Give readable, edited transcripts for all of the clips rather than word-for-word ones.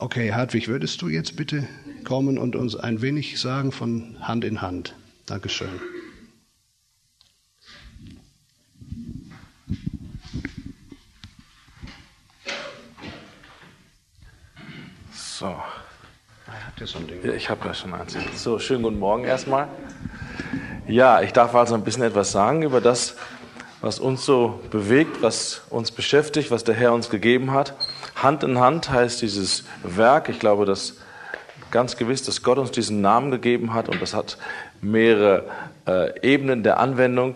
Okay, Hartwig, würdest du jetzt bitte kommen und uns ein wenig sagen von Hand in Hand? Dankeschön. So. Ich habe ja schon eins. So, schönen guten Morgen erstmal. Ja, ich darf also ein bisschen etwas sagen über das, was uns so bewegt, was uns beschäftigt, was der Herr uns gegeben hat. Hand in Hand heißt dieses Werk. Ich glaube, dass ganz gewiss, dass Gott uns diesen Namen gegeben hat und das hat mehrere Ebenen der Anwendung.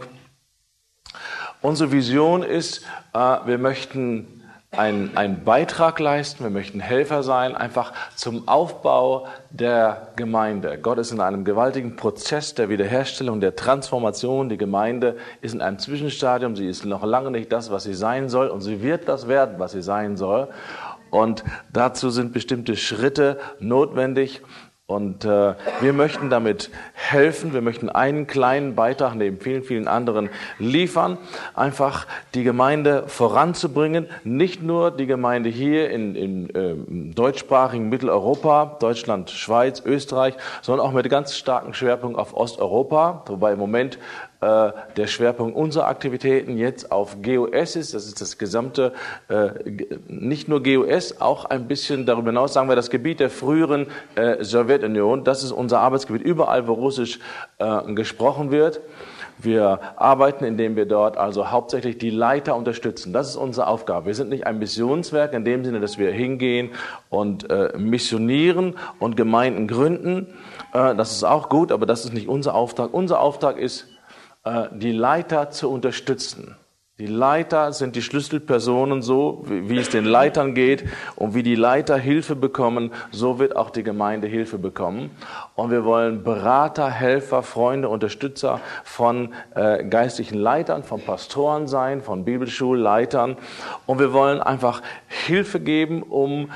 Unsere Vision ist, wir möchten einen Beitrag leisten, wir möchten Helfer sein, einfach zum Aufbau der Gemeinde. Gott ist in einem gewaltigen Prozess der Wiederherstellung, der Transformation. Die Gemeinde ist in einem Zwischenstadium, sie ist noch lange nicht das, was sie sein soll und sie wird das werden, was sie sein soll. Und dazu sind bestimmte Schritte notwendig. Und wir möchten damit helfen, wir möchten einen kleinen Beitrag neben vielen, vielen anderen liefern, einfach die Gemeinde voranzubringen, nicht nur die Gemeinde hier in deutschsprachigen Mitteleuropa, Deutschland, Schweiz, Österreich, sondern auch mit ganz starkem Schwerpunkt auf Osteuropa, wobei im Moment der Schwerpunkt unserer Aktivitäten jetzt auf GOS ist, das ist das gesamte, nicht nur GOS, auch ein bisschen darüber hinaus, sagen wir, das Gebiet der früheren Sowjetunion, das ist unser Arbeitsgebiet, überall wo Russisch gesprochen wird. Wir arbeiten, indem wir dort also hauptsächlich die Leiter unterstützen. Das ist unsere Aufgabe. Wir sind nicht ein Missionswerk in dem Sinne, dass wir hingehen und missionieren und Gemeinden gründen. Das ist auch gut, aber das ist nicht unser Auftrag. Unser Auftrag ist, die Leiter zu unterstützen. Die Leiter sind die Schlüsselpersonen, so wie es den Leitern geht und wie die Leiter Hilfe bekommen, so wird auch die Gemeinde Hilfe bekommen. Und wir wollen Berater, Helfer, Freunde, Unterstützer von geistlichen Leitern, von Pastoren sein, von Bibelschulleitern. Und wir wollen einfach Hilfe geben, um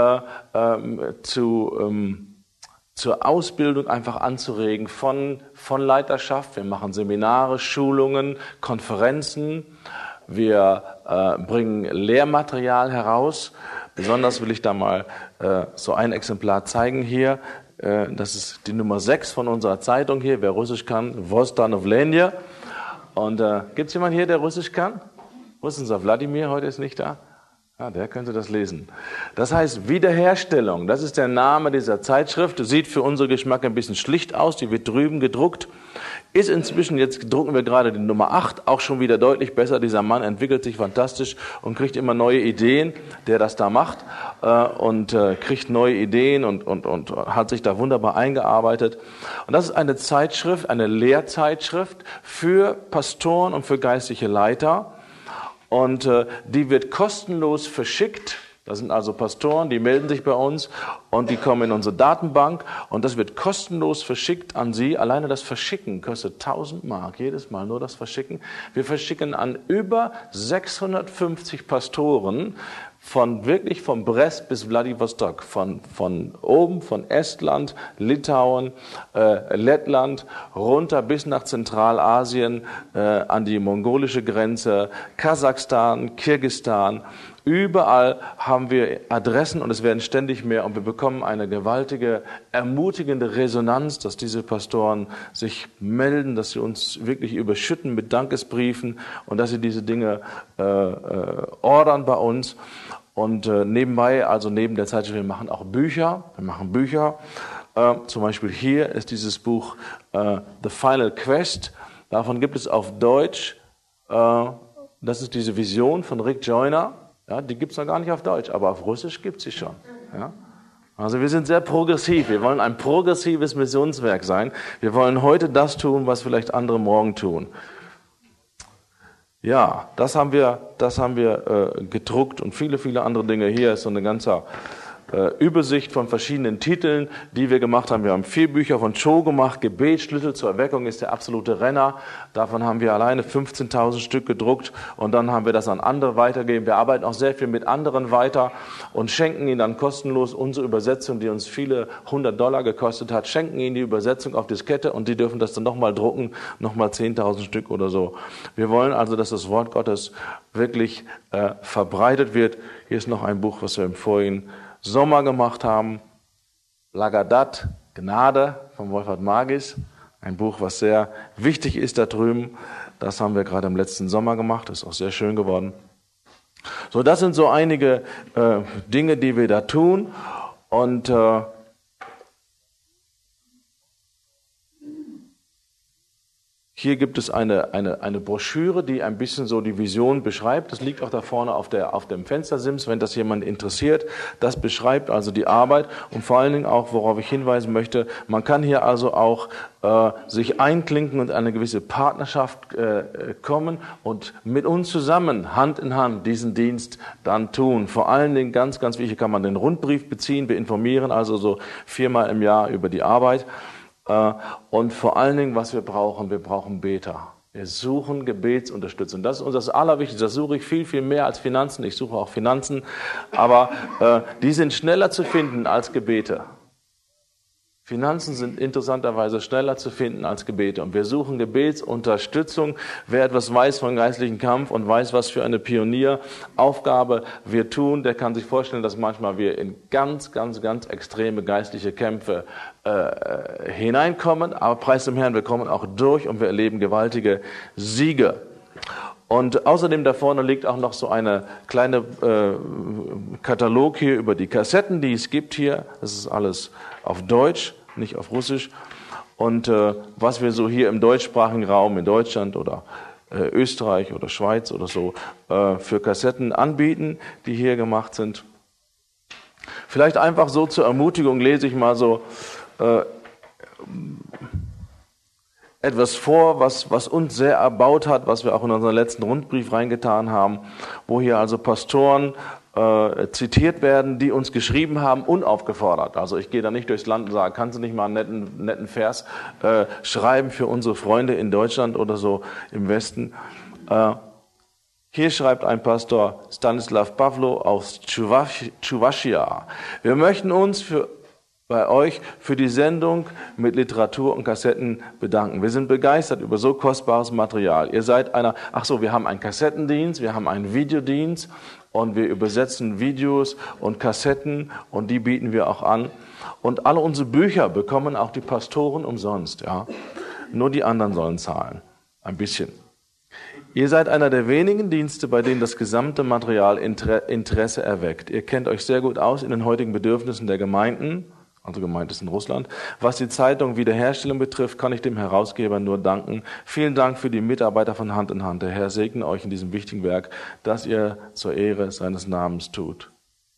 zur Ausbildung einfach anzuregen von Leiterschaft. Wir machen Seminare, Schulungen, Konferenzen. Wir bringen Lehrmaterial heraus. Besonders will ich da mal so ein Exemplar zeigen hier. Das ist die Nummer 6 von unserer Zeitung hier. Wer Russisch kann, Vostanovlenie. Und gibt es jemanden hier, der Russisch kann? Wo ist unser Wladimir? Heute ist nicht da. Ja, der könnte das lesen. Das heißt Wiederherstellung, das ist der Name dieser Zeitschrift. Sieht für unseren Geschmack ein bisschen schlicht aus, die wird drüben gedruckt. Ist inzwischen, jetzt drucken wir gerade die Nummer 8, auch schon wieder deutlich besser. Dieser Mann entwickelt sich fantastisch und kriegt immer neue Ideen, der das da macht. Und kriegt neue Ideen und hat sich da wunderbar eingearbeitet. Und das ist eine Zeitschrift, eine Lehrzeitschrift für Pastoren und für geistliche Leiter. Und die wird kostenlos verschickt. Das sind also Pastoren, die melden sich bei uns und die kommen in unsere Datenbank und das wird kostenlos verschickt an Sie. Alleine das Verschicken kostet 1000 Mark, jedes Mal nur das Verschicken. Wir verschicken an über 650 Pastoren von Brest bis Wladiwostok, von oben, von Estland, Litauen, Lettland, runter bis nach Zentralasien, an die mongolische Grenze, Kasachstan, Kirgisistan. Überall haben wir Adressen und es werden ständig mehr und wir bekommen eine gewaltige, ermutigende Resonanz, dass diese Pastoren sich melden, dass sie uns wirklich überschütten mit Dankesbriefen und dass sie diese Dinge ordern bei uns. Und nebenbei, also neben der Zeitschrift, wir machen auch Bücher. Wir machen Bücher. Zum Beispiel hier ist dieses Buch The Final Quest. Davon gibt es auf Deutsch. Das ist diese Vision von Rick Joyner. Ja, die gibt es noch gar nicht auf Deutsch, aber auf Russisch gibt es sie schon. Ja? Also wir sind sehr progressiv. Wir wollen ein progressives Missionswerk sein. Wir wollen heute das tun, was vielleicht andere morgen tun. Ja, das haben wir gedruckt und viele, viele andere Dinge. Hier ist so eine ganze Übersicht von verschiedenen Titeln, die wir gemacht haben. Wir haben 4 Bücher von Cho gemacht. Gebet, Schlüssel zur Erweckung ist der absolute Renner. Davon haben wir alleine 15.000 Stück gedruckt und dann haben wir das an andere weitergegeben. Wir arbeiten auch sehr viel mit anderen weiter und schenken ihnen dann kostenlos unsere Übersetzung, die uns viele $100 gekostet hat, schenken ihnen die Übersetzung auf Diskette und die dürfen das dann nochmal drucken, nochmal 10.000 Stück oder so. Wir wollen also, dass das Wort Gottes wirklich verbreitet wird. Hier ist noch ein Buch, was wir im Vorigen Sommer gemacht haben. Lagadat, Gnade von Wolfhard Magis. Ein Buch, was sehr wichtig ist da drüben. Das haben wir gerade im letzten Sommer gemacht. Das ist auch sehr schön geworden. So, das sind so einige Dinge, die wir da tun. Und hier gibt es eine Broschüre, die ein bisschen so die Vision beschreibt. Das liegt auch da vorne auf dem Fenstersims, wenn das jemand interessiert. Das beschreibt also die Arbeit und vor allen Dingen auch, worauf ich hinweisen möchte, man kann hier also auch sich einklinken und eine gewisse Partnerschaft kommen und mit uns zusammen, Hand in Hand, diesen Dienst dann tun. Vor allen Dingen ganz, ganz wichtig, kann man den Rundbrief beziehen. Wir informieren also so 4-mal im Jahr über die Arbeit. Und vor allen Dingen, was wir brauchen Beter. Wir suchen Gebetsunterstützung. Das ist uns das Allerwichtigste. Das suche ich viel, viel mehr als Finanzen. Ich suche auch Finanzen. Aber die sind schneller zu finden als Gebete. Finanzen sind interessanterweise schneller zu finden als Gebete. Und wir suchen Gebetsunterstützung. Wer etwas weiß von geistlichen Kampf und weiß, was für eine Pionieraufgabe wir tun, der kann sich vorstellen, dass manchmal wir in ganz, ganz, ganz extreme geistliche Kämpfe hineinkommen. Aber preis dem Herrn, wir kommen auch durch und wir erleben gewaltige Siege. Und außerdem da vorne liegt auch noch so eine kleine Katalog hier über die Kassetten, die es gibt hier. Das ist alles auf Deutsch, nicht auf Russisch. Und was wir so hier im deutschsprachigen Raum in Deutschland oder Österreich oder Schweiz oder so für Kassetten anbieten, die hier gemacht sind. Vielleicht einfach so zur Ermutigung lese ich mal so etwas vor, was uns sehr erbaut hat, was wir auch in unseren letzten Rundbrief reingetan haben, wo hier also Pastoren zitiert werden, die uns geschrieben haben, unaufgefordert. Also ich gehe da nicht durchs Land und sage, kannst du nicht mal einen netten Vers schreiben für unsere Freunde in Deutschland oder so im Westen. Hier schreibt ein Pastor Stanislav Pavlo aus Tschuwaschia. Wir möchten uns bei euch für die Sendung mit Literatur und Kassetten bedanken. Wir sind begeistert über so kostbares Material. Ihr seid wir haben einen Kassettendienst, wir haben einen Videodienst und wir übersetzen Videos und Kassetten und die bieten wir auch an. Und alle unsere Bücher bekommen auch die Pastoren umsonst, ja. Nur die anderen sollen zahlen. Ein bisschen. Ihr seid einer der wenigen Dienste, bei denen das gesamte Material Interesse erweckt. Ihr kennt euch sehr gut aus in den heutigen Bedürfnissen der Gemeinden, also gemeint ist in Russland. Was die Zeitung Wiederherstellung betrifft, kann ich dem Herausgeber nur danken. Vielen Dank für die Mitarbeiter von Hand in Hand. Der Herr segne euch in diesem wichtigen Werk, das ihr zur Ehre seines Namens tut.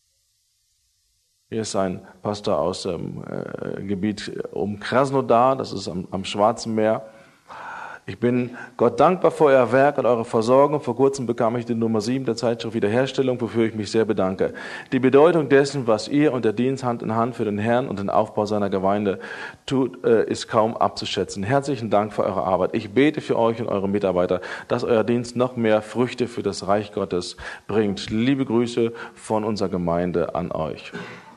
Hier ist ein Pastor aus dem Gebiet um Krasnodar, das ist am Schwarzen Meer. Ich bin Gott dankbar für euer Werk und eure Versorgung. Vor kurzem bekam ich die Nummer 7 der Zeitschrift Wiederherstellung, wofür ich mich sehr bedanke. Die Bedeutung dessen, was ihr und der Dienst Hand in Hand für den Herrn und den Aufbau seiner Gemeinde tut, ist kaum abzuschätzen. Herzlichen Dank für eure Arbeit. Ich bete für euch und eure Mitarbeiter, dass euer Dienst noch mehr Früchte für das Reich Gottes bringt. Liebe Grüße von unserer Gemeinde an euch.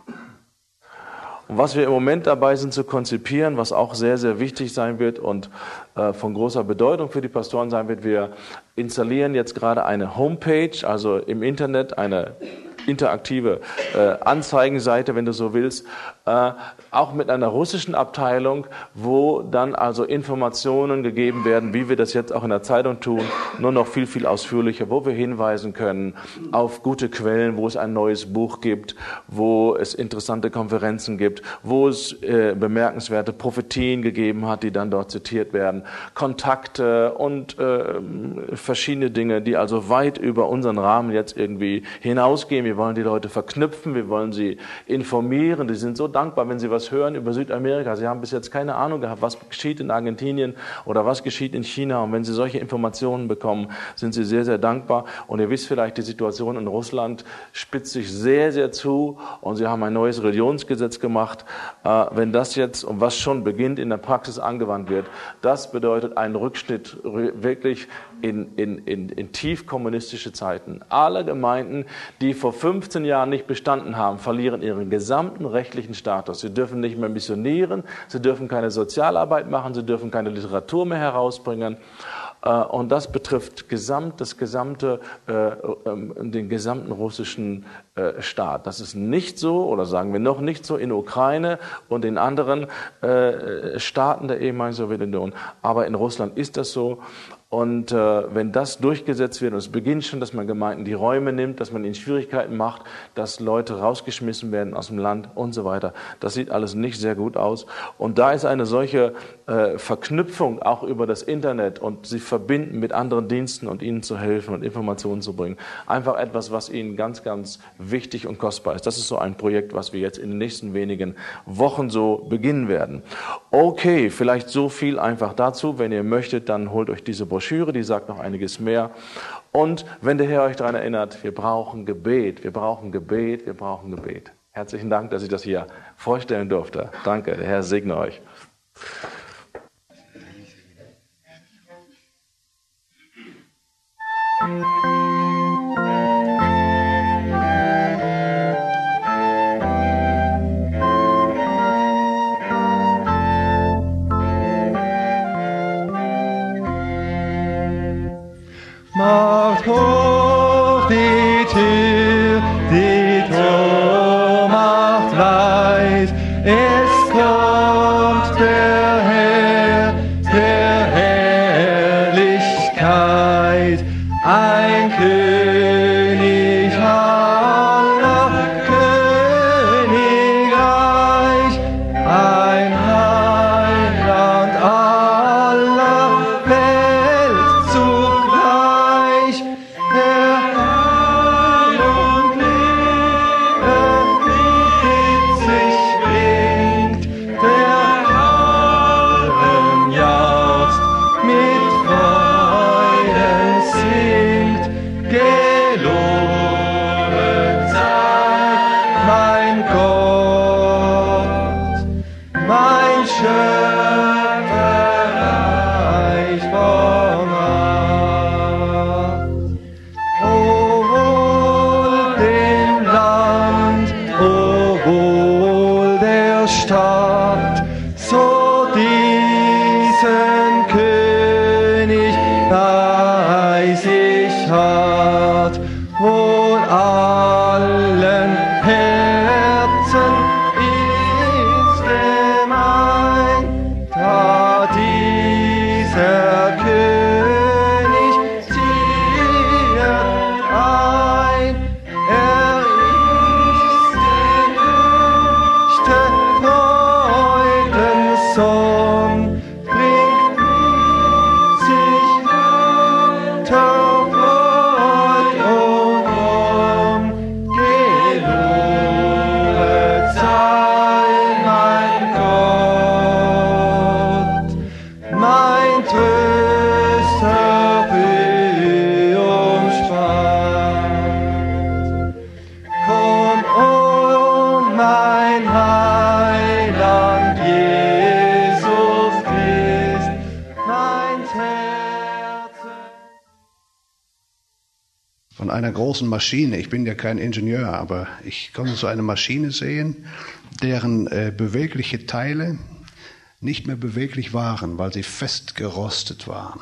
Und was wir im Moment dabei sind zu konzipieren, was auch sehr, sehr wichtig sein wird und von großer Bedeutung für die Pastoren sein wird, wir installieren jetzt gerade eine Homepage, also im Internet eine interaktive Anzeigenseite, wenn du so willst, auch mit einer russischen Abteilung, wo dann also Informationen gegeben werden, wie wir das jetzt auch in der Zeitung tun, nur noch viel, viel ausführlicher, wo wir hinweisen können auf gute Quellen, wo es ein neues Buch gibt, wo es interessante Konferenzen gibt, wo es bemerkenswerte Prophetien gegeben hat, die dann dort zitiert werden, Kontakte und verschiedene Dinge, die also weit über unseren Rahmen jetzt irgendwie hinausgehen. Wir wollen die Leute verknüpfen, wir wollen sie informieren. Die sind so dankbar, wenn sie was hören über Südamerika. Sie haben bis jetzt keine Ahnung gehabt, was geschieht in Argentinien oder was geschieht in China. Und wenn sie solche Informationen bekommen, sind sie sehr, sehr dankbar. Und ihr wisst vielleicht, die Situation in Russland spitzt sich sehr, sehr zu. Und sie haben ein neues Religionsgesetz gemacht. Wenn das jetzt, und was schon beginnt, in der Praxis angewandt wird, das bedeutet einen Rückschnitt wirklich in tief kommunistische Zeiten. Alle Gemeinden, die vor 15 Jahren nicht bestanden haben, verlieren ihren gesamten rechtlichen Status. Sie dürfen nicht mehr missionieren, sie dürfen keine Sozialarbeit machen, sie dürfen keine Literatur mehr herausbringen. Und das betrifft den gesamten russischen Staat. Das ist nicht so, oder sagen wir noch nicht so, in Ukraine und in anderen Staaten der ehemaligen Sowjetunion. Aber in Russland ist das so. Und wenn das durchgesetzt wird, und es beginnt schon, dass man Gemeinden die Räume nimmt, dass man ihnen Schwierigkeiten macht, dass Leute rausgeschmissen werden aus dem Land und so weiter, das sieht alles nicht sehr gut aus. Und da ist eine solche Verknüpfung auch über das Internet und sie verbinden mit anderen Diensten und ihnen zu helfen und Informationen zu bringen, einfach etwas, was ihnen ganz, ganz wichtig und kostbar ist. Das ist so ein Projekt, was wir jetzt in den nächsten wenigen Wochen so beginnen werden. Okay, vielleicht so viel einfach dazu. Wenn ihr möchtet, dann holt euch diese Broschüre, die sagt noch einiges mehr. Und wenn der Herr euch daran erinnert, wir brauchen Gebet, wir brauchen Gebet, wir brauchen Gebet. Herzlichen Dank, dass ich das hier vorstellen durfte. Danke, der Herr segne euch. Macht hoch die Tür, die Tor macht weit, es kommt der Herr der Herrlichkeit, ein König aller Königreich, ein Heiland aller Welt zugleich. Der Heil und Liebe mit sich bringt, der Harren jauchzt, mit Freuden singt. Gelobet sei mein Gott, mein Schöpfer reich von Macht. O wohl dem Land, o wohl der Stadt, so diesen König preis ich hat, wohl allen Herzen ist gemein, da dieser König zieht ein. Er ist der höchste Freudensohn, bringt sich unter Freud und Rom. Gelobet sei mein Gott, mein Tröster für umspannt. Komm, oh mein Heiland Jesus Christ, mein Herz. Von einer großen Maschine, ich bin ja kein Ingenieur, aber ich konnte so eine Maschine sehen, deren bewegliche Teile nicht mehr beweglich waren, weil sie festgerostet waren.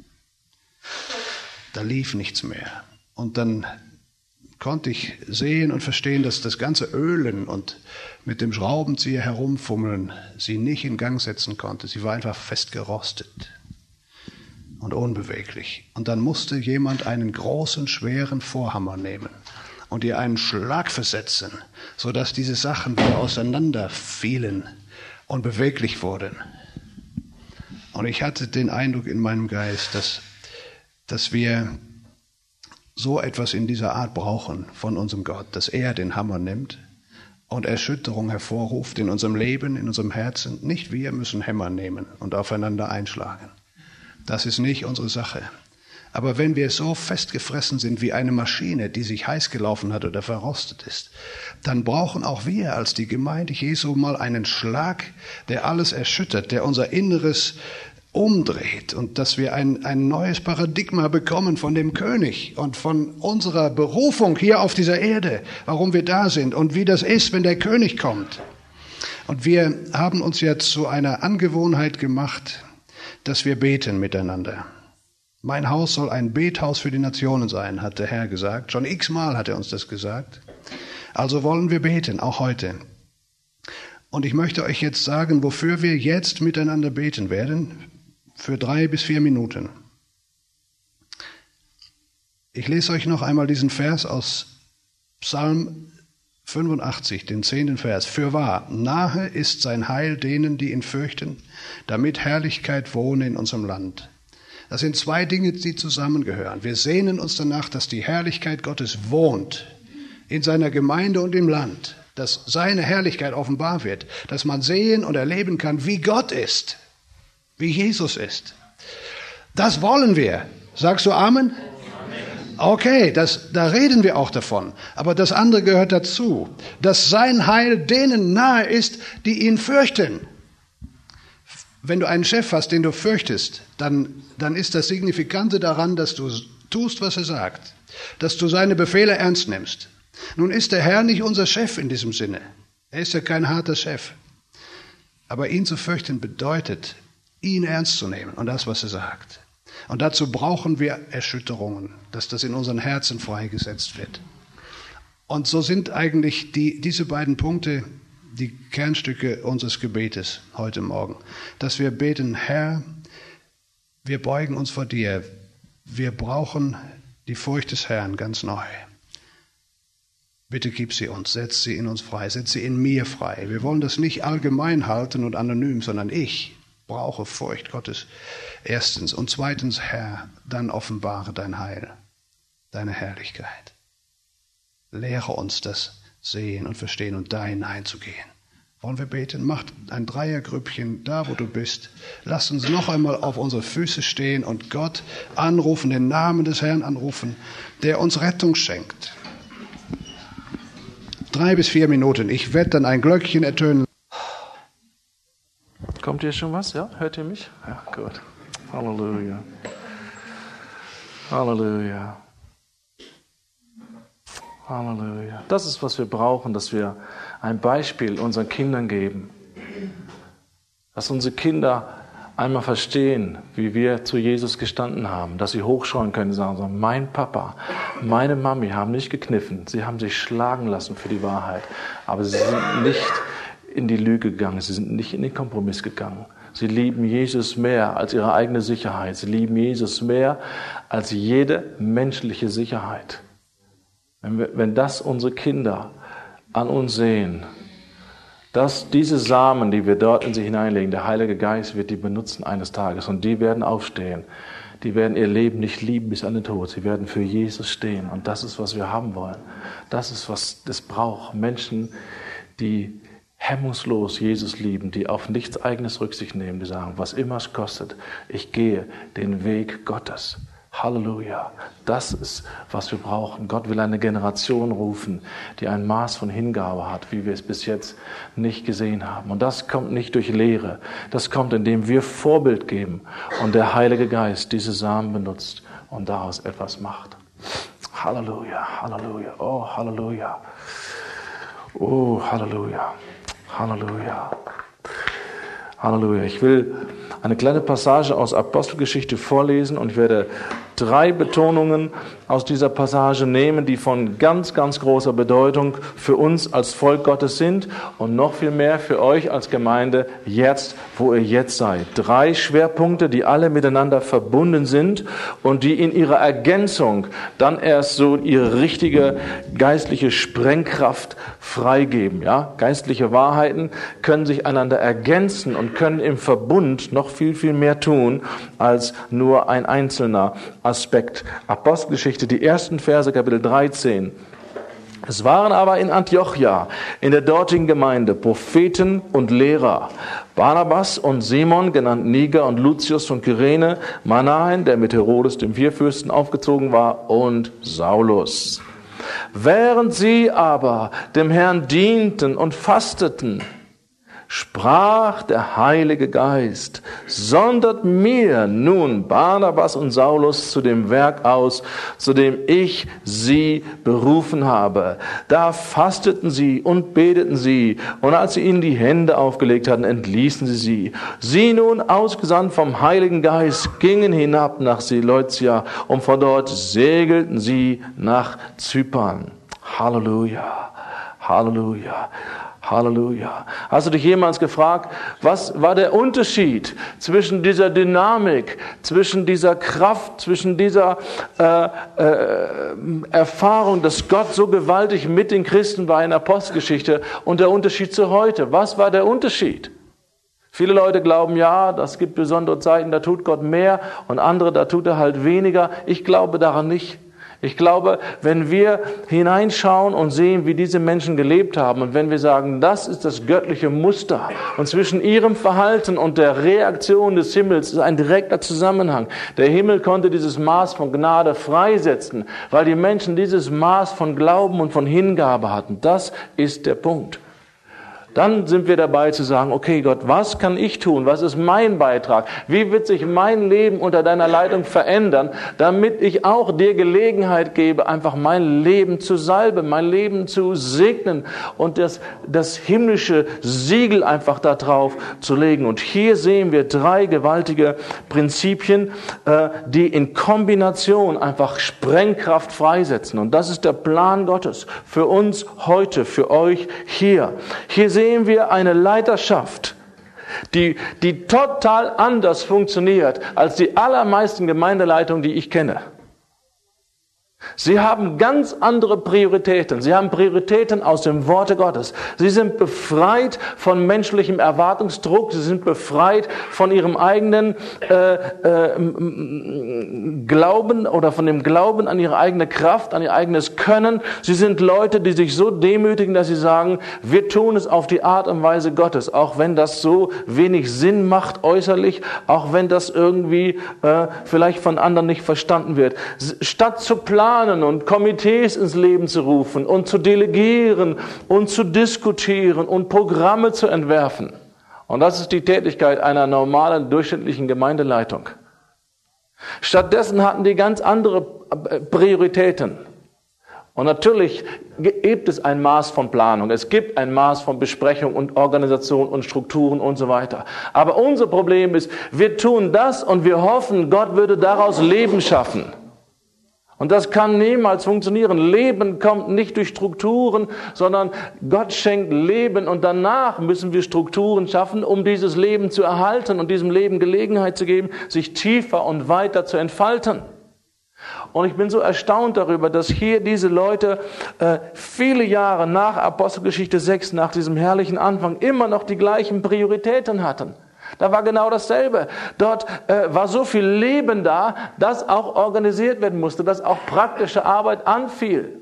Da lief nichts mehr. Und dann konnte ich sehen und verstehen, dass das ganze Ölen und mit dem Schraubenzieher herumfummeln sie nicht in Gang setzen konnte. Sie war einfach festgerostet und unbeweglich. Und dann musste jemand einen großen, schweren Vorhammer nehmen und ihr einen Schlag versetzen, sodass diese Sachen wieder auseinanderfielen und beweglich wurden. Und ich hatte den Eindruck in meinem Geist, dass wir so etwas in dieser Art brauchen von unserem Gott, dass er den Hammer nimmt und Erschütterung hervorruft in unserem Leben, in unserem Herzen. Nicht wir müssen Hämmer nehmen und aufeinander einschlagen. Das ist nicht unsere Sache. Aber wenn wir so festgefressen sind wie eine Maschine, die sich heiß gelaufen hat oder verrostet ist, dann brauchen auch wir als die Gemeinde Jesu mal einen Schlag, der alles erschüttert, der unser Inneres umdreht und dass wir ein neues Paradigma bekommen von dem König und von unserer Berufung hier auf dieser Erde, warum wir da sind und wie das ist, wenn der König kommt. Und wir haben uns jetzt zu einer Angewohnheit gemacht, dass wir beten miteinander. Mein Haus soll ein Bethaus für die Nationen sein, hat der Herr gesagt. Schon x-mal hat er uns das gesagt. Also wollen wir beten, auch heute. Und ich möchte euch jetzt sagen, wofür wir jetzt miteinander beten werden, für 3 bis 4 Minuten. Ich lese euch noch einmal diesen Vers aus Psalm 85, den 10. Vers. Fürwahr, nahe ist sein Heil denen, die ihn fürchten, damit Herrlichkeit wohne in unserem Land. Das sind 2 Dinge, die zusammengehören. Wir sehnen uns danach, dass die Herrlichkeit Gottes wohnt in seiner Gemeinde und im Land, dass seine Herrlichkeit offenbar wird, dass man sehen und erleben kann, wie Gott ist, wie Jesus ist. Das wollen wir. Sagst du Amen? Okay, da reden wir auch davon. Aber das andere gehört dazu, dass sein Heil denen nahe ist, die ihn fürchten. Wenn du einen Chef hast, den du fürchtest, dann ist das Signifikante daran, dass du tust, was er sagt, dass du seine Befehle ernst nimmst. Nun ist der Herr nicht unser Chef in diesem Sinne. Er ist ja kein harter Chef. Aber ihn zu fürchten bedeutet, ihn ernst zu nehmen und das, was er sagt. Und dazu brauchen wir Erschütterungen, dass das in unseren Herzen freigesetzt wird. Und so sind eigentlich diese beiden Punkte die Kernstücke unseres Gebetes heute Morgen. Dass wir beten, Herr, wir beugen uns vor dir. Wir brauchen die Furcht des Herrn ganz neu. Bitte gib sie uns, setz sie in uns frei, setz sie in mir frei. Wir wollen das nicht allgemein halten und anonym, sondern ich brauche Furcht Gottes. Erstens. Und zweitens, Herr, dann offenbare dein Heil, deine Herrlichkeit. Lehre uns das Sehen und Verstehen und da hineinzugehen. Wollen wir beten? Mach ein Dreiergrüppchen da, wo du bist. Lass uns noch einmal auf unsere Füße stehen und Gott anrufen, den Namen des Herrn anrufen, der uns Rettung schenkt. 3 bis 4 Minuten. Ich werde dann ein Glöckchen ertönen. Kommt hier schon was? Ja? Hört ihr mich? Ja, gut. Halleluja. Halleluja. Halleluja. Das ist, was wir brauchen, dass wir ein Beispiel unseren Kindern geben. Dass unsere Kinder einmal verstehen, wie wir zu Jesus gestanden haben. Dass sie hochschauen können und sagen, mein Papa, meine Mami haben nicht gekniffen. Sie haben sich schlagen lassen für die Wahrheit. Aber sie sind nicht in die Lüge gegangen. Sie sind nicht in den Kompromiss gegangen. Sie lieben Jesus mehr als ihre eigene Sicherheit. Sie lieben Jesus mehr als jede menschliche Sicherheit. Wenn das unsere Kinder an uns sehen, dass diese Samen, die wir dort in sie hineinlegen, der Heilige Geist wird die benutzen eines Tages und die werden aufstehen. Die werden ihr Leben nicht lieben bis an den Tod. Sie werden für Jesus stehen und das ist, was wir haben wollen. Das ist, was es braucht. Menschen, die hemmungslos Jesus lieben, die auf nichts Eigenes Rücksicht nehmen, die sagen, was immer es kostet, ich gehe den Weg Gottes. Halleluja. Das ist, was wir brauchen. Gott will eine Generation rufen, die ein Maß von Hingabe hat, wie wir es bis jetzt nicht gesehen haben. Und das kommt nicht durch Lehre. Das kommt, indem wir Vorbild geben und der Heilige Geist diese Samen benutzt und daraus etwas macht. Halleluja, Halleluja, oh Halleluja, oh Halleluja, Halleluja, Halleluja. Ich will eine kleine Passage aus Apostelgeschichte vorlesen und ich werde 3 Betonungen aus dieser Passage nehmen, die von ganz, ganz großer Bedeutung für uns als Volk Gottes sind und noch viel mehr für euch als Gemeinde jetzt, wo ihr jetzt seid. 3 Schwerpunkte, die alle miteinander verbunden sind und die in ihrer Ergänzung dann erst so ihre richtige geistliche Sprengkraft freigeben. Ja? Geistliche Wahrheiten können sich einander ergänzen und können im Verbund noch viel, viel mehr tun als nur ein einzelner Aspekt. Apostelgeschichte, die ersten Verse, Kapitel 13. Es waren aber in Antiochia, in der dortigen Gemeinde, Propheten und Lehrer, Barnabas und Simon, genannt Niger, und Lucius von Kyrene, Manaen, der mit Herodes, dem Vierfürsten, aufgezogen war, und Saulus. Während sie aber dem Herrn dienten und fasteten, sprach der Heilige Geist, sondert mir nun Barnabas und Saulus zu dem Werk aus, zu dem ich sie berufen habe. Da fasteten sie und beteten sie, und als sie ihnen die Hände aufgelegt hatten, entließen sie sie. Sie nun, ausgesandt vom Heiligen Geist, gingen hinab nach Seleucia, und von dort segelten sie nach Zypern. Halleluja, Halleluja. Halleluja. Hast du dich jemals gefragt, was war der Unterschied zwischen dieser Dynamik, zwischen dieser Kraft, zwischen dieser Erfahrung, dass Gott so gewaltig mit den Christen war in der Apostelgeschichte, und der Unterschied zu heute? Was war der Unterschied? Viele Leute glauben, ja, das gibt besondere Zeiten, da tut Gott mehr, und andere, da tut er halt weniger. Ich glaube daran nicht. Ich glaube, wenn wir hineinschauen und sehen, wie diese Menschen gelebt haben, und wenn wir sagen, das ist das göttliche Muster, und zwischen ihrem Verhalten und der Reaktion des Himmels ist ein direkter Zusammenhang. Der Himmel konnte dieses Maß von Gnade freisetzen, weil die Menschen dieses Maß von Glauben und von Hingabe hatten. Das ist der Punkt. Dann sind wir dabei zu sagen, okay Gott, was kann ich tun? Was ist mein Beitrag? Wie wird sich mein Leben unter deiner Leitung verändern, damit ich auch dir Gelegenheit gebe, einfach mein Leben zu salben, mein Leben zu segnen und das himmlische Siegel einfach da drauf zu legen. Und hier sehen wir 3 gewaltige Prinzipien, die in Kombination einfach Sprengkraft freisetzen. Und das ist der Plan Gottes für uns heute, für euch hier. Hier sehen wir eine Leiterschaft, die total anders funktioniert als die allermeisten Gemeindeleitungen, die ich kenne. Sie haben ganz andere Prioritäten. Sie haben Prioritäten aus dem Worte Gottes. Sie sind befreit von menschlichem Erwartungsdruck. Sie sind befreit von ihrem eigenen Glauben oder von dem Glauben an ihre eigene Kraft, an ihr eigenes Können. Sie sind Leute, die sich so demütigen, dass sie sagen, wir tun es auf die Art und Weise Gottes, auch wenn das so wenig Sinn macht äußerlich, auch wenn das irgendwie vielleicht von anderen nicht verstanden wird. Statt zu planen und Komitees ins Leben zu rufen und zu delegieren und zu diskutieren und Programme zu entwerfen. Und das ist die Tätigkeit einer normalen, durchschnittlichen Gemeindeleitung. Stattdessen hatten die ganz andere Prioritäten. Und natürlich gibt es ein Maß von Planung, es gibt ein Maß von Besprechung und Organisation und Strukturen und so weiter. Aber unser Problem ist, wir tun das und wir hoffen, Gott würde daraus Leben schaffen. Und das kann niemals funktionieren. Leben kommt nicht durch Strukturen, sondern Gott schenkt Leben, und danach müssen wir Strukturen schaffen, um dieses Leben zu erhalten und diesem Leben Gelegenheit zu geben, sich tiefer und weiter zu entfalten. Und ich bin so erstaunt darüber, dass hier diese Leute viele Jahre nach Apostelgeschichte 6, nach diesem herrlichen Anfang, immer noch die gleichen Prioritäten hatten. Da war genau dasselbe. Dort war so viel Leben da, dass auch organisiert werden musste, dass auch praktische Arbeit anfiel.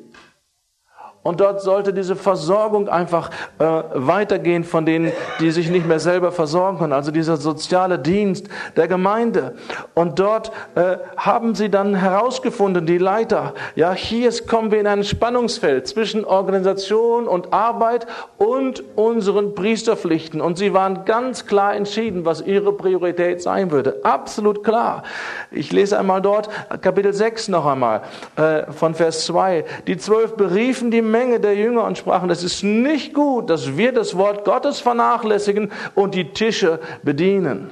Und dort sollte diese Versorgung einfach weitergehen von denen, die sich nicht mehr selber versorgen können. Also dieser soziale Dienst der Gemeinde. Und dort haben sie dann herausgefunden, die Leiter, ja, hier kommen wir in ein Spannungsfeld zwischen Organisation und Arbeit und unseren Priesterpflichten. Und sie waren ganz klar entschieden, was ihre Priorität sein würde. Absolut klar. Ich lese einmal dort Kapitel 6 noch einmal von Vers 2. Die 12 beriefen die Menge der Jünger und sprachen, es ist nicht gut, dass wir das Wort Gottes vernachlässigen und die Tische bedienen.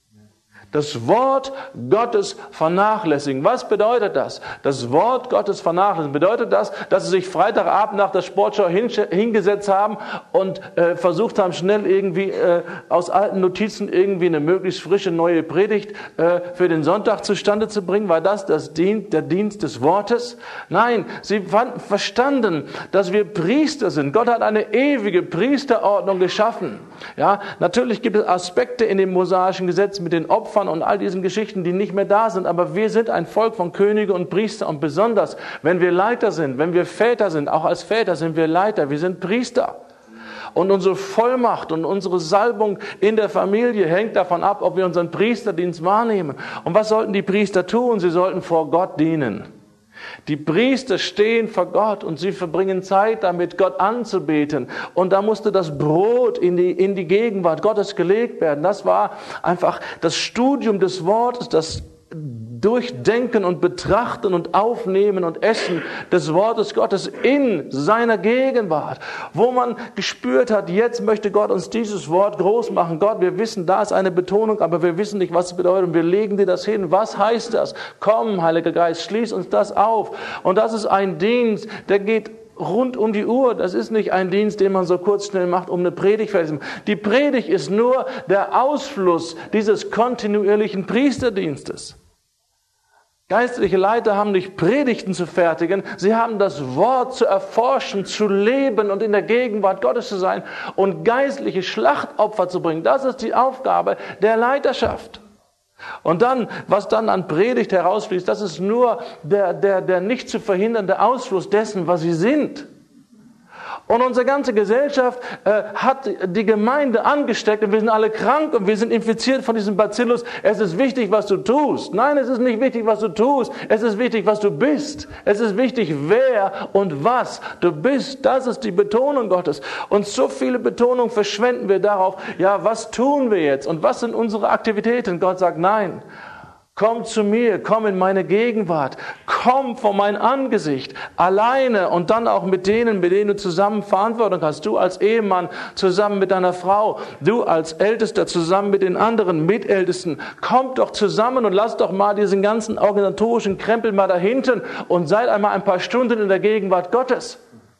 Das Wort Gottes vernachlässigen. Was bedeutet das? Das Wort Gottes vernachlässigen. Bedeutet das, dass sie sich Freitagabend nach der Sportschau hingesetzt haben und versucht haben, schnell irgendwie aus alten Notizen irgendwie eine möglichst frische neue Predigt für den Sonntag zustande zu bringen? War das der Dienst des Wortes? Nein, sie verstanden, dass wir Priester sind. Gott hat eine ewige Priesterordnung geschaffen. Ja, natürlich gibt es Aspekte in dem mosaischen Gesetz mit den Opfern und all diesen Geschichten, die nicht mehr da sind, aber wir sind ein Volk von Könige und Priester, und besonders, wenn wir Leiter sind, wenn wir Väter sind, auch als Väter sind wir Leiter, wir sind Priester. Und unsere Vollmacht und unsere Salbung in der Familie hängt davon ab, ob wir unseren Priesterdienst wahrnehmen. Und was sollten die Priester tun? Sie sollten vor Gott dienen. Die Priester stehen vor Gott und sie verbringen Zeit damit, Gott anzubeten. Und da musste das Brot in die Gegenwart Gottes gelegt werden. Das war einfach das Studium des Wortes, das Durchdenken und Betrachten und Aufnehmen und Essen des Wortes Gottes in seiner Gegenwart, wo man gespürt hat, jetzt möchte Gott uns dieses Wort groß machen. Gott, wir wissen, da ist eine Betonung, aber wir wissen nicht, was es bedeutet. Und wir legen dir das hin. Was heißt das? Komm, Heiliger Geist, schließ uns das auf. Und das ist ein Dienst, der geht rund um die Uhr. Das ist nicht ein Dienst, den man so kurz schnell macht, um eine Predigt fertig zu machen. Die Predigt ist nur der Ausfluss dieses kontinuierlichen Priesterdienstes. Geistliche Leiter haben nicht Predigten zu fertigen, sie haben das Wort zu erforschen, zu leben und in der Gegenwart Gottes zu sein und geistliche Schlachtopfer zu bringen. Das ist die Aufgabe der Leiterschaft. Und dann, was dann an Predigt herausfließt, das ist nur der nicht zu verhindernde Ausfluss dessen, was sie sind. Und unsere ganze Gesellschaft hat die Gemeinde angesteckt und wir sind alle krank und wir sind infiziert von diesem Bacillus. Es ist wichtig, was du tust. Nein, es ist nicht wichtig, was du tust. Es ist wichtig, was du bist. Es ist wichtig, wer und was du bist. Das ist die Betonung Gottes. Und so viele Betonungen verschwenden wir darauf, ja, was tun wir jetzt und was sind unsere Aktivitäten? Gott sagt, nein. Komm zu mir, komm in meine Gegenwart, komm vor mein Angesicht, alleine und dann auch mit denen du zusammen Verantwortung hast. Du als Ehemann zusammen mit deiner Frau, du als Ältester zusammen mit den anderen Mitältesten. Kommt doch zusammen und lasst doch mal diesen ganzen organisatorischen Krempel mal da hinten und seid einmal ein paar Stunden in der Gegenwart Gottes.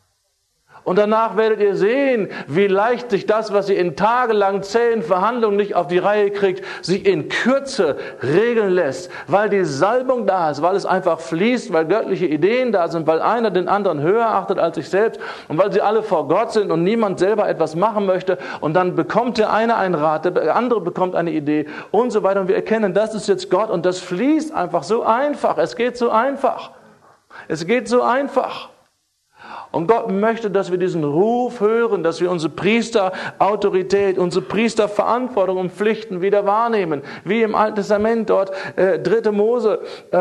Und danach werdet ihr sehen, wie leicht sich das, was ihr in tagelang zähen Verhandlungen nicht auf die Reihe kriegt, sich in Kürze regeln lässt, weil die Salbung da ist, weil es einfach fließt, weil göttliche Ideen da sind, weil einer den anderen höher achtet als sich selbst und weil sie alle vor Gott sind und niemand selber etwas machen möchte. Und dann bekommt der eine einen Rat, der andere bekommt eine Idee und so weiter. Und wir erkennen, das ist jetzt Gott und das fließt einfach so einfach. Es geht so einfach. Es geht so einfach. Und Gott möchte, dass wir diesen Ruf hören, dass wir unsere Priesterautorität, unsere Priesterverantwortung und Pflichten wieder wahrnehmen. Wie im Alten Testament dort, 3. Mose,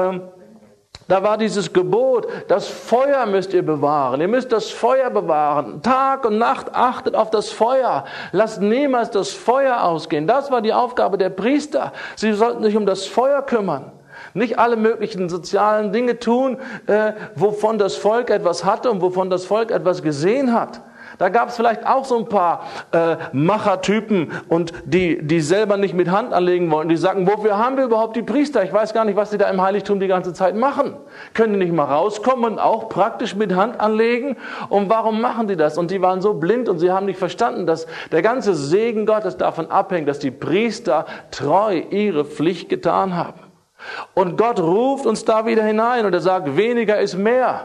da war dieses Gebot, das Feuer müsst ihr bewahren. Ihr müsst das Feuer bewahren. Tag und Nacht achtet auf das Feuer. Lasst niemals das Feuer ausgehen. Das war die Aufgabe der Priester. Sie sollten sich um das Feuer kümmern. Nicht alle möglichen sozialen Dinge tun, wovon das Volk etwas hatte und wovon das Volk etwas gesehen hat. Da gab es vielleicht auch so ein paar Machertypen und die selber nicht mit Hand anlegen wollten. Die sagten, wofür haben wir überhaupt die Priester? Ich weiß gar nicht, was die da im Heiligtum die ganze Zeit machen. Können die nicht mal rauskommen und auch praktisch mit Hand anlegen? Und warum machen die das? Und die waren so blind und sie haben nicht verstanden, dass der ganze Segen Gottes davon abhängt, dass die Priester treu ihre Pflicht getan haben. Und Gott ruft uns da wieder hinein und er sagt, weniger ist mehr.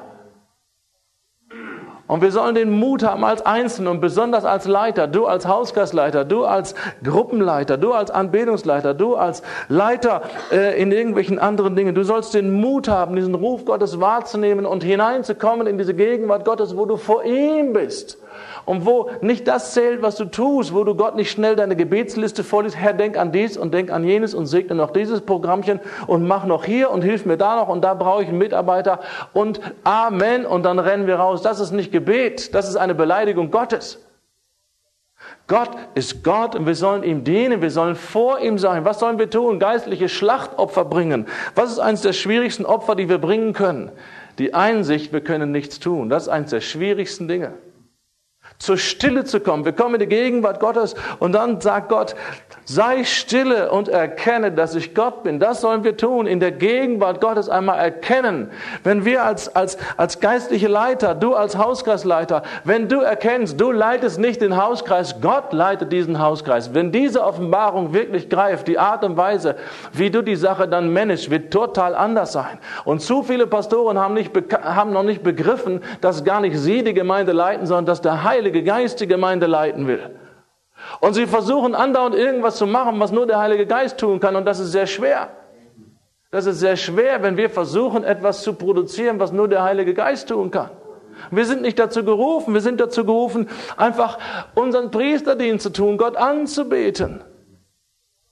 Und wir sollen den Mut haben als Einzelne und besonders als Leiter, du als Hauskreisleiter, du als Gruppenleiter, du als Anbetungsleiter, du als Leiter in irgendwelchen anderen Dingen. Du sollst den Mut haben, diesen Ruf Gottes wahrzunehmen und hineinzukommen in diese Gegenwart Gottes, wo du vor ihm bist. Und wo nicht das zählt, was du tust, wo du Gott nicht schnell deine Gebetsliste vorliest, Herr, denk an dies und denk an jenes und segne noch dieses Programmchen und mach noch hier und hilf mir da noch und da brauche ich einen Mitarbeiter und Amen und dann rennen wir raus. Das ist nicht Gebet, das ist eine Beleidigung Gottes. Gott ist Gott und wir sollen ihm dienen, wir sollen vor ihm sein. Was sollen wir tun? Geistliche Schlachtopfer bringen. Was ist eines der schwierigsten Opfer, die wir bringen können? Die Einsicht, wir können nichts tun. Das ist eines der schwierigsten Dinge. Zur Stille zu kommen. Wir kommen in die Gegenwart Gottes und dann sagt Gott, sei stille und erkenne, dass ich Gott bin. Das sollen wir tun, in der Gegenwart Gottes einmal erkennen. Wenn wir als geistliche Leiter, du als Hauskreisleiter, wenn du erkennst, du leitest nicht den Hauskreis, Gott leitet diesen Hauskreis. Wenn diese Offenbarung wirklich greift, die Art und Weise, wie du die Sache dann managst, wird total anders sein. Und zu viele Pastoren haben noch nicht begriffen, dass gar nicht sie die Gemeinde leiten, sondern dass der Heilige Geist die Gemeinde leiten will. Und sie versuchen andauernd irgendwas zu machen, was nur der Heilige Geist tun kann. Und das ist sehr schwer. Das ist sehr schwer, wenn wir versuchen, etwas zu produzieren, was nur der Heilige Geist tun kann. Wir sind nicht dazu gerufen. Wir sind dazu gerufen, einfach unseren Priesterdienst zu tun, Gott anzubeten.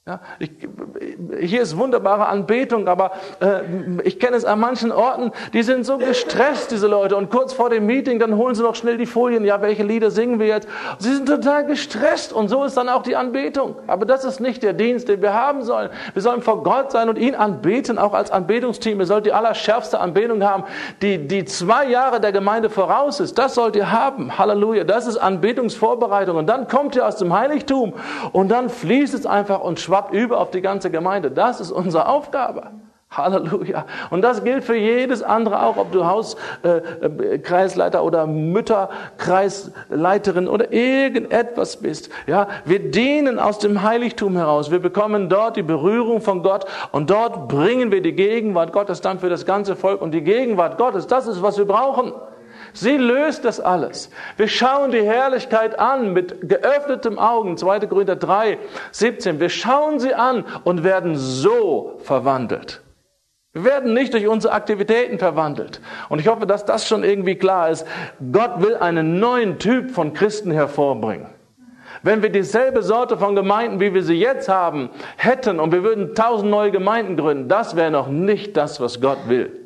Ja, hier ist wunderbare Anbetung, aber ich kenne es an manchen Orten, die sind so gestresst, diese Leute, und kurz vor dem Meeting, dann holen sie noch schnell die Folien, ja, welche Lieder singen wir jetzt? Sie sind total gestresst und so ist dann auch die Anbetung. Aber das ist nicht der Dienst, den wir haben sollen. Wir sollen vor Gott sein und ihn anbeten, auch als Anbetungsteam. Ihr sollt die allerschärfste Anbetung haben, die 2 Jahre der Gemeinde voraus ist. Das sollt ihr haben. Halleluja. Das ist Anbetungsvorbereitung. Und dann kommt ihr aus dem Heiligtum und dann fließt es einfach und schwappt über auf die ganze Gemeinde. Das ist unsere Aufgabe. Halleluja. Und das gilt für jedes andere auch, ob du Hauskreisleiter oder Mütterkreisleiterin oder irgendetwas bist. Ja, wir dienen aus dem Heiligtum heraus. Wir bekommen dort die Berührung von Gott und dort bringen wir die Gegenwart Gottes dann für das ganze Volk. Und die Gegenwart Gottes, das ist, was wir brauchen. Sie löst das alles. Wir schauen die Herrlichkeit an mit geöffnetem Augen. 2. Korinther 3, 17. Wir schauen sie an und werden so verwandelt. Wir werden nicht durch unsere Aktivitäten verwandelt. Und ich hoffe, dass das schon irgendwie klar ist. Gott will einen neuen Typ von Christen hervorbringen. Wenn wir dieselbe Sorte von Gemeinden, wie wir sie jetzt haben, hätten und wir würden 1000 neue Gemeinden gründen, das wäre noch nicht das, was Gott will.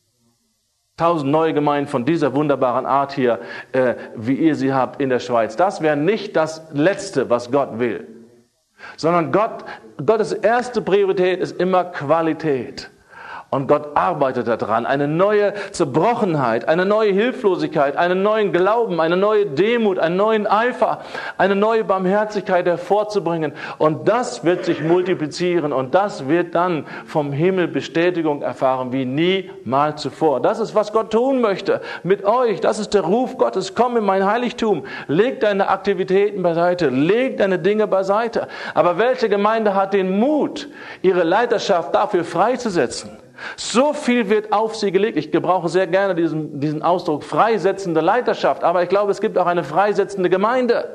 1000 neue Gemeinden von dieser wunderbaren Art hier, wie ihr sie habt in der Schweiz. Das wäre nicht das Letzte, was Gott will. Sondern Gottes erste Priorität ist immer Qualität. Und Gott arbeitet daran, eine neue Zerbrochenheit, eine neue Hilflosigkeit, einen neuen Glauben, eine neue Demut, einen neuen Eifer, eine neue Barmherzigkeit hervorzubringen. Und das wird sich multiplizieren und das wird dann vom Himmel Bestätigung erfahren wie niemals zuvor. Das ist, was Gott tun möchte mit euch. Das ist der Ruf Gottes. Komm in mein Heiligtum. Leg deine Aktivitäten beiseite. Leg deine Dinge beiseite. Aber welche Gemeinde hat den Mut, ihre Leiterschaft dafür freizusetzen? So viel wird auf sie gelegt. Ich gebrauche sehr gerne diesen Ausdruck freisetzende Leiterschaft. Aber ich glaube, es gibt auch eine freisetzende Gemeinde.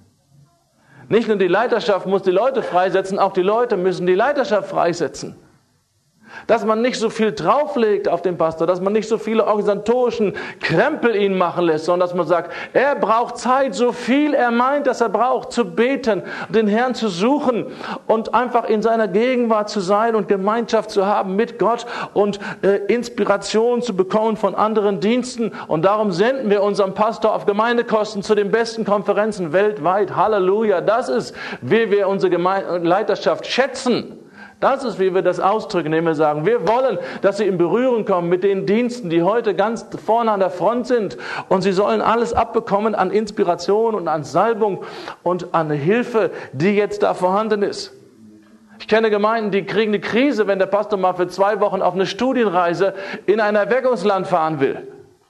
Nicht nur die Leiterschaft muss die Leute freisetzen, auch die Leute müssen die Leiterschaft freisetzen. Dass man nicht so viel drauflegt auf den Pastor, dass man nicht so viele organisatorischen Krempel ihn machen lässt, sondern dass man sagt, er braucht Zeit, so viel er meint, dass er braucht, zu beten, den Herrn zu suchen und einfach in seiner Gegenwart zu sein und Gemeinschaft zu haben mit Gott und Inspiration zu bekommen von anderen Diensten. Und darum senden wir unseren Pastor auf Gemeindekosten zu den besten Konferenzen weltweit. Halleluja! Das ist, wie wir unsere Leiterschaft schätzen. Das ist, wie wir das ausdrücken, indem wir sagen, wir wollen, dass sie in Berührung kommen mit den Diensten, die heute ganz vorne an der Front sind. Und sie sollen alles abbekommen an Inspiration und an Salbung und an Hilfe, die jetzt da vorhanden ist. Ich kenne Gemeinden, die kriegen eine Krise, wenn der Pastor mal für 2 Wochen auf eine Studienreise in ein Erweckungsland fahren will.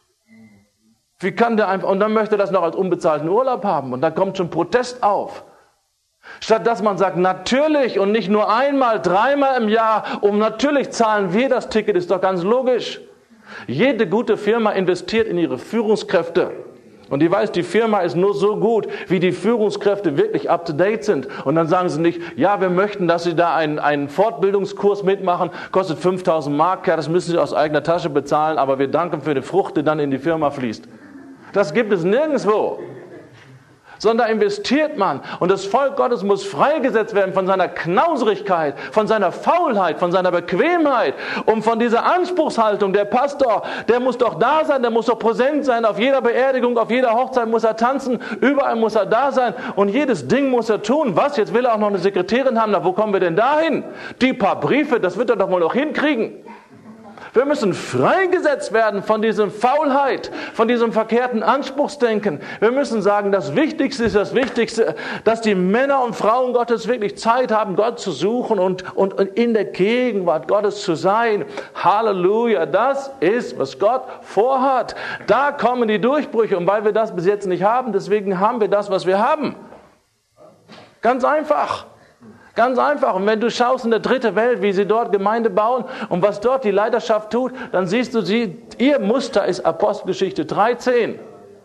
Wie kann der einfach, und dann möchte er das noch als unbezahlten Urlaub haben. Und dann kommt schon Protest auf. Statt dass man sagt, natürlich und nicht nur einmal, 3-mal im Jahr, natürlich zahlen wir das Ticket, ist doch ganz logisch. Jede gute Firma investiert in ihre Führungskräfte. Und die weiß, die Firma ist nur so gut, wie die Führungskräfte wirklich up to date sind. Und dann sagen sie nicht, ja, wir möchten, dass sie da einen Fortbildungskurs mitmachen, kostet 5.000 Mark, ja, das müssen sie aus eigener Tasche bezahlen, aber wir danken für die Frucht, die dann in die Firma fließt. Das gibt es nirgendwo. Sondern da investiert man. Und das Volk Gottes muss freigesetzt werden von seiner Knauserigkeit, von seiner Faulheit, von seiner Bequemheit und von dieser Anspruchshaltung. Der Pastor, der muss doch da sein, der muss doch präsent sein. Auf jeder Beerdigung, auf jeder Hochzeit muss er tanzen. Überall muss er da sein. Und jedes Ding muss er tun. Was? Jetzt will er auch noch eine Sekretärin haben. Na, wo kommen wir denn dahin? Die paar Briefe, das wird er doch wohl noch hinkriegen. Wir müssen freigesetzt werden von dieser Faulheit, von diesem verkehrten Anspruchsdenken. Wir müssen sagen, das Wichtigste ist das Wichtigste, dass die Männer und Frauen Gottes wirklich Zeit haben, Gott zu suchen und in der Gegenwart Gottes zu sein. Halleluja, das ist, was Gott vorhat. Da kommen die Durchbrüche. Und weil wir das bis jetzt nicht haben, deswegen haben wir das, was wir haben. Ganz einfach. Ganz einfach. Und wenn du schaust in der dritten Welt, wie sie dort Gemeinde bauen und was dort die Leiterschaft tut, dann siehst du, ihr Muster ist Apostelgeschichte 13.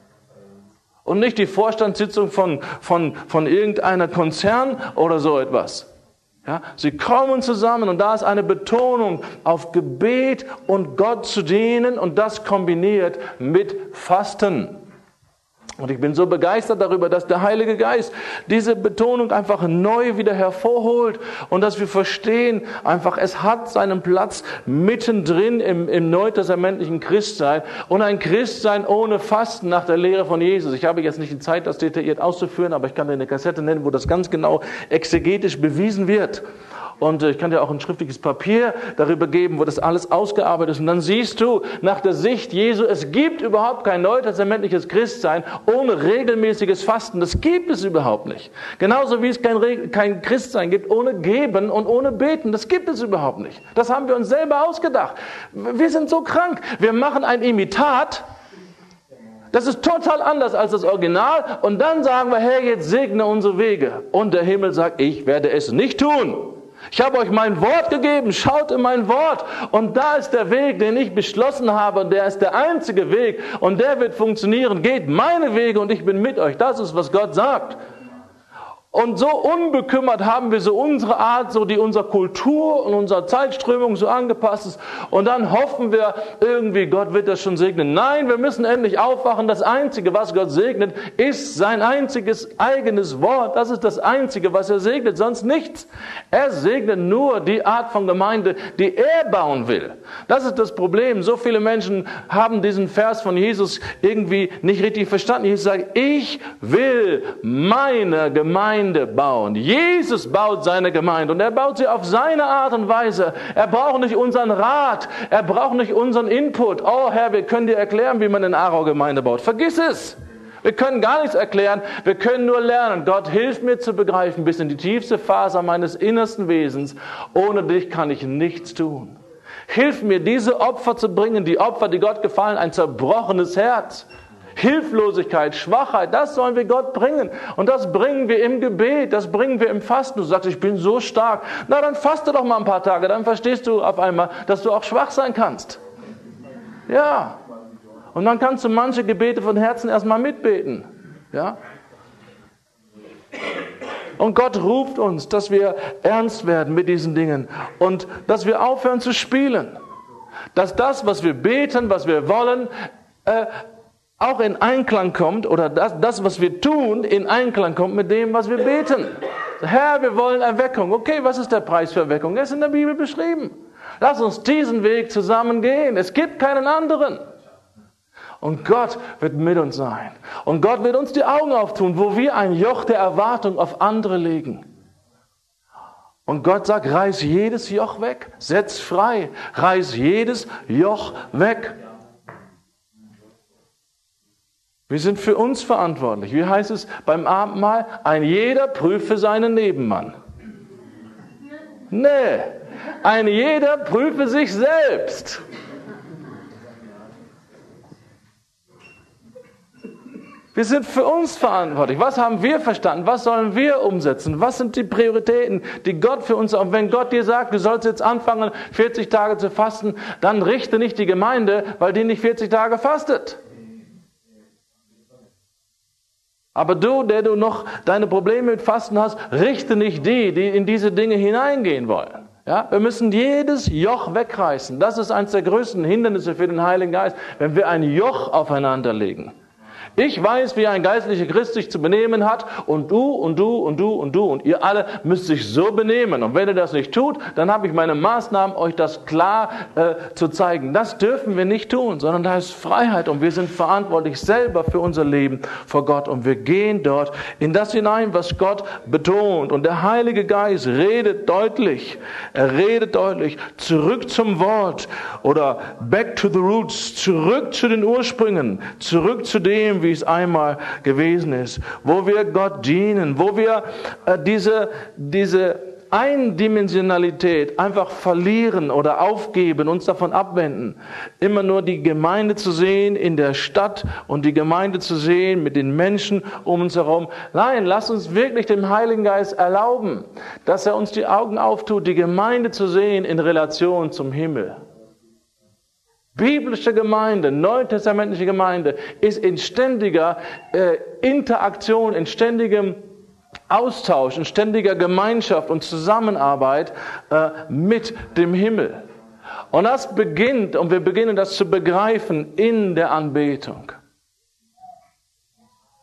Und nicht die Vorstandssitzung von irgendeiner Konzern oder so etwas. Ja, sie kommen zusammen und da ist eine Betonung auf Gebet und Gott zu dienen und das kombiniert mit Fasten. Und ich bin so begeistert darüber, dass der Heilige Geist diese Betonung einfach neu wieder hervorholt und dass wir verstehen, einfach es hat seinen Platz mittendrin im neutestamentlichen Christsein und ein Christsein ohne Fasten nach der Lehre von Jesus. Ich habe jetzt nicht die Zeit, das detailliert auszuführen, aber ich kann dir eine Kassette nennen, wo das ganz genau exegetisch bewiesen wird. Und ich kann dir auch ein schriftliches Papier darüber geben, wo das alles ausgearbeitet ist. Und dann siehst du nach der Sicht Jesu, es gibt überhaupt kein neutestamentliches Christsein ohne regelmäßiges Fasten. Das gibt es überhaupt nicht. Genauso wie es kein Christsein gibt ohne Geben und ohne Beten. Das gibt es überhaupt nicht. Das haben wir uns selber ausgedacht. Wir sind so krank. Wir machen ein Imitat. Das ist total anders als das Original. Und dann sagen wir, Herr, jetzt segne unsere Wege. Und der Himmel sagt, ich werde es nicht tun. Ich habe euch mein Wort gegeben, schaut in mein Wort und da ist der Weg, den ich beschlossen habe und der ist der einzige Weg und der wird funktionieren. Geht meine Wege und ich bin mit euch. Das ist, was Gott sagt. Und so unbekümmert haben wir so unsere Art, so die unserer Kultur und unserer Zeitströmung so angepasst ist. Und dann hoffen wir irgendwie, Gott wird das schon segnen. Nein, wir müssen endlich aufwachen. Das Einzige, was Gott segnet, ist sein einziges eigenes Wort. Das ist das Einzige, was er segnet, sonst nichts. Er segnet nur die Art von Gemeinde, die er bauen will. Das ist das Problem. So viele Menschen haben diesen Vers von Jesus irgendwie nicht richtig verstanden. Jesus sagt, ich will meine Gemeinde bauen. Jesus baut seine Gemeinde und er baut sie auf seine Art und Weise. Er braucht nicht unseren Rat, er braucht nicht unseren Input. Oh Herr, wir können dir erklären, wie man eine Aarau-Gemeinde baut. Vergiss es! Wir können gar nichts erklären, wir können nur lernen. Gott, hilf mir zu begreifen, bis in die tiefste Faser meines innersten Wesens. Ohne dich kann ich nichts tun. Hilf mir, diese Opfer zu bringen, die Opfer, die Gott gefallen, ein zerbrochenes Herz. Hilflosigkeit, Schwachheit, das sollen wir Gott bringen. Und das bringen wir im Gebet, das bringen wir im Fasten. Du sagst, ich bin so stark. Na, dann faste doch mal ein paar Tage, dann verstehst du auf einmal, dass du auch schwach sein kannst. Ja. Und dann kannst du manche Gebete von Herzen erstmal mitbeten. Ja. Und Gott ruft uns, dass wir ernst werden mit diesen Dingen und dass wir aufhören zu spielen. Dass das, was wir beten, was wir wollen, auch in Einklang kommt, oder das, was wir tun, in Einklang kommt mit dem, was wir beten. Herr, wir wollen Erweckung. Okay, was ist der Preis für Erweckung? Er ist in der Bibel beschrieben. Lass uns diesen Weg zusammen gehen. Es gibt keinen anderen. Und Gott wird mit uns sein. Und Gott wird uns die Augen auftun, wo wir ein Joch der Erwartung auf andere legen. Und Gott sagt, reiß jedes Joch weg. Setz frei. Reiß jedes Joch weg. Wir sind für uns verantwortlich. Wie heißt es beim Abendmahl? Ein jeder prüfe seinen Nebenmann. Nee, ein jeder prüfe sich selbst. Wir sind für uns verantwortlich. Was haben wir verstanden? Was sollen wir umsetzen? Was sind die Prioritäten, die Gott für uns... Und wenn Gott dir sagt, du sollst jetzt anfangen, 40 Tage zu fasten, dann richte nicht die Gemeinde, weil die nicht 40 Tage fastet. Aber du, der du noch deine Probleme mit Fasten hast, richte nicht die in diese Dinge hineingehen wollen. Ja, wir müssen jedes Joch wegreißen. Das ist eines der größten Hindernisse für den Heiligen Geist, wenn wir ein Joch aufeinander legen. Ich weiß, wie ein geistlicher Christ sich zu benehmen hat und du und du und du und du und ihr alle müsst sich so benehmen. Und wenn ihr das nicht tut, dann habe ich meine Maßnahmen, euch das klar zu zeigen. Das dürfen wir nicht tun, sondern da ist Freiheit und wir sind verantwortlich selber für unser Leben vor Gott. Und wir gehen dort in das hinein, was Gott betont. Und der Heilige Geist redet deutlich. Er redet deutlich. Zurück zum Wort oder back to the roots. Zurück zu den Ursprüngen. Zurück zu dem, wie es einmal gewesen ist, wo wir Gott dienen, wo wir diese Eindimensionalität einfach verlieren oder aufgeben, uns davon abwenden, immer nur die Gemeinde zu sehen in der Stadt und die Gemeinde zu sehen mit den Menschen um uns herum. Nein, lass uns wirklich dem Heiligen Geist erlauben, dass er uns die Augen auftut, die Gemeinde zu sehen in Relation zum Himmel. Biblische Gemeinde, neutestamentliche Gemeinde ist in ständiger Interaktion, in ständigem Austausch, in ständiger Gemeinschaft und Zusammenarbeit mit dem Himmel. Und das beginnt, und wir beginnen das zu begreifen in der Anbetung.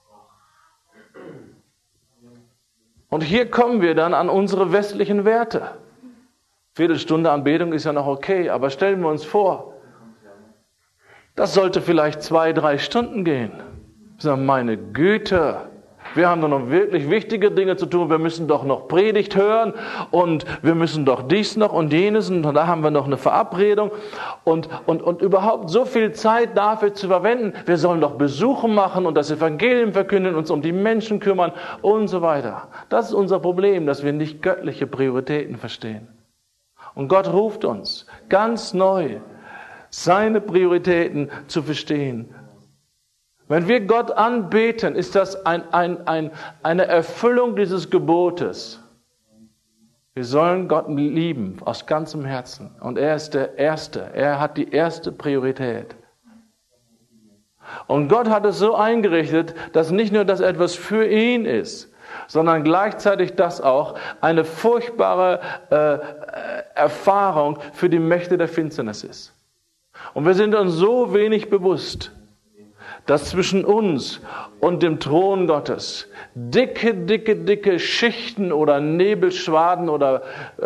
Und hier kommen wir dann an unsere westlichen Werte. Viertelstunde Anbetung ist ja noch okay, aber stellen wir uns vor, das sollte vielleicht 2-3 Stunden gehen. Ich sage, meine Güte, wir haben doch noch wirklich wichtige Dinge zu tun. Wir müssen doch noch Predigt hören und wir müssen doch dies noch und jenes und da haben wir noch eine Verabredung und überhaupt so viel Zeit dafür zu verwenden. Wir sollen doch Besuche machen und das Evangelium verkünden, uns um die Menschen kümmern und so weiter. Das ist unser Problem, dass wir nicht göttliche Prioritäten verstehen. Und Gott ruft uns ganz neu, seine Prioritäten zu verstehen. Wenn wir Gott anbeten, ist das eine Erfüllung dieses Gebotes. Wir sollen Gott lieben aus ganzem Herzen. Und er ist der Erste. Er hat die erste Priorität. Und Gott hat es so eingerichtet, dass nicht nur das etwas für ihn ist, sondern gleichzeitig das auch eine furchtbare Erfahrung für die Mächte der Finsternis ist. Und wir sind uns so wenig bewusst, dass zwischen uns und dem Thron Gottes dicke Schichten oder Nebelschwaden oder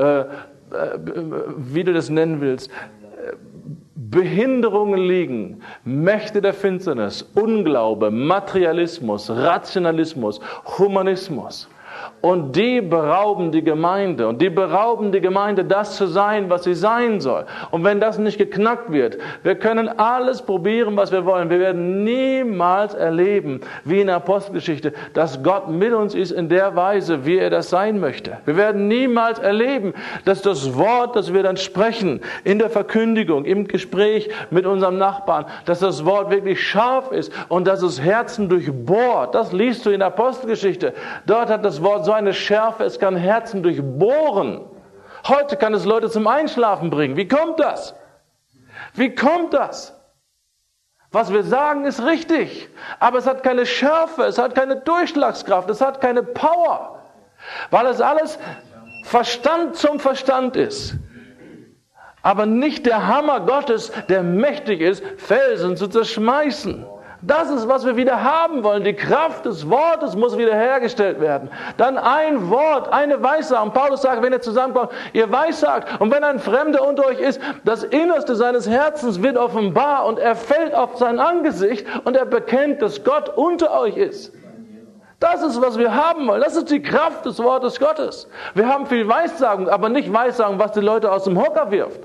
wie du das nennen willst, Behinderungen liegen, Mächte der Finsternis, Unglaube, Materialismus, Rationalismus, Humanismus. Und die berauben die Gemeinde. Und die berauben die Gemeinde, das zu sein, was sie sein soll. Und wenn das nicht geknackt wird, wir können alles probieren, was wir wollen. Wir werden niemals erleben, wie in der Apostelgeschichte, dass Gott mit uns ist in der Weise, wie er das sein möchte. Wir werden niemals erleben, dass das Wort, das wir dann sprechen, in der Verkündigung, im Gespräch mit unserem Nachbarn, dass das Wort wirklich scharf ist und dass es Herzen durchbohrt. Das liest du in der Apostelgeschichte. Dort hat das Wort so eine Schärfe, es kann Herzen durchbohren. Heute kann es Leute zum Einschlafen bringen. Wie kommt das? Wie kommt das? Was wir sagen, ist richtig, aber es hat keine Schärfe, es hat keine Durchschlagskraft, es hat keine Power, weil es alles Verstand zum Verstand ist. Aber nicht der Hammer Gottes, der mächtig ist, Felsen zu zerschmeißen. Das ist, was wir wieder haben wollen. Die Kraft des Wortes muss wiederhergestellt werden. Dann ein Wort, eine Weissagung. Paulus sagt, wenn ihr zusammenkommt, ihr weissagt. Und wenn ein Fremder unter euch ist, das Innerste seines Herzens wird offenbar und er fällt auf sein Angesicht und er bekennt, dass Gott unter euch ist. Das ist, was wir haben wollen. Das ist die Kraft des Wortes Gottes. Wir haben viel Weissagung, aber nicht Weissagung, was die Leute aus dem Hocker wirft.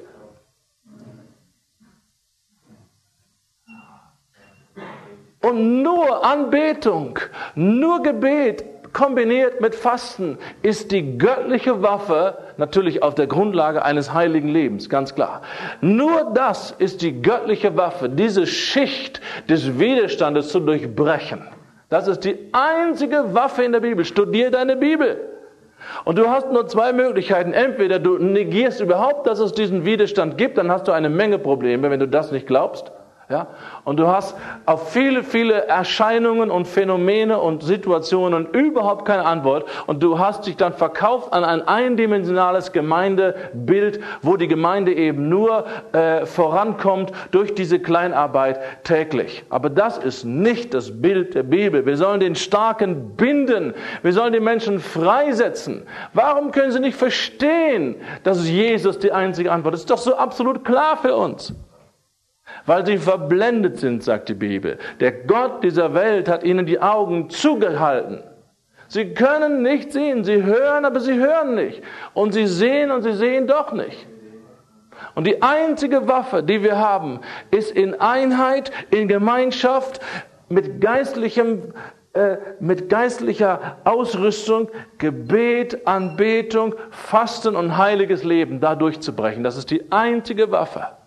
Und nur Anbetung, nur Gebet kombiniert mit Fasten ist die göttliche Waffe, natürlich auf der Grundlage eines heiligen Lebens, ganz klar. Nur das ist die göttliche Waffe, diese Schicht des Widerstandes zu durchbrechen. Das ist die einzige Waffe in der Bibel. Studier deine Bibel. Und du hast nur 2 Möglichkeiten. Entweder du negierst überhaupt, dass es diesen Widerstand gibt, dann hast du eine Menge Probleme, wenn du das nicht glaubst. Ja? Und du hast auf viele Erscheinungen und Phänomene und Situationen überhaupt keine Antwort. Und du hast dich dann verkauft an ein eindimensionales Gemeindebild, wo die Gemeinde eben nur vorankommt durch diese Kleinarbeit täglich. Aber das ist nicht das Bild der Bibel. Wir sollen den Starken binden. Wir sollen die Menschen freisetzen. Warum können sie nicht verstehen, dass Jesus die einzige Antwort ist? Das ist doch so absolut klar für uns. Weil sie verblendet sind, sagt die Bibel. Der Gott dieser Welt hat ihnen die Augen zugehalten. Sie können nicht sehen, sie hören, aber sie hören nicht. Und sie sehen doch nicht. Und die einzige Waffe, die wir haben, ist in Einheit, in Gemeinschaft, mit geistlicher Ausrüstung, Gebet, Anbetung, Fasten und heiliges Leben da durchzubrechen. Das ist die einzige Waffe.